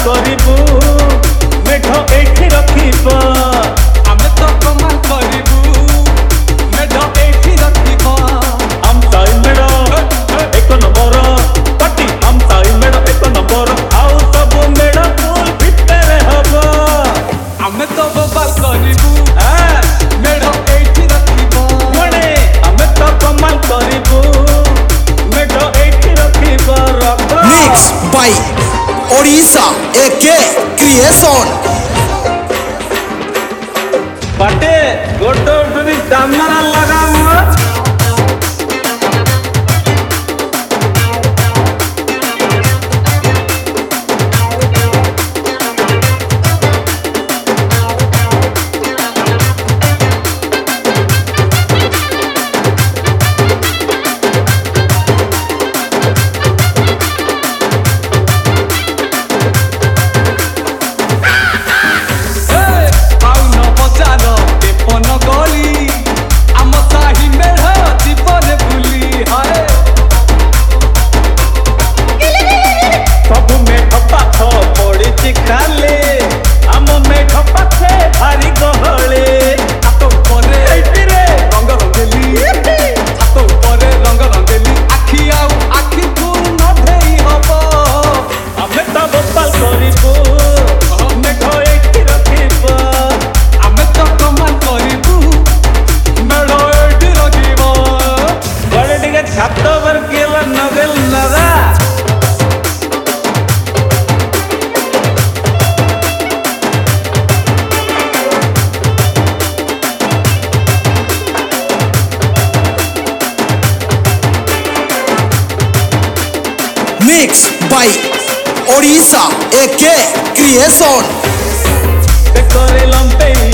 करिबू मेढ एठी रखिबा आमे तो कमाल करिबू मेढ एठी रखिबा हम ताई मेढ एक नंबर पाटी हम ताई मेढ एक नंबर आउ सब मेढ फुल भितरे हबा आमे तो बबाल करिबू मेढ एठी रखिबा मणे हमें तो कमाल करिबू मेढ एठी रखिबा रखा Mix by Odisha AK Creation. पाटे गोटो टुनी दामना लगावा Mix by Odisha AK Creation. ते करे लंपे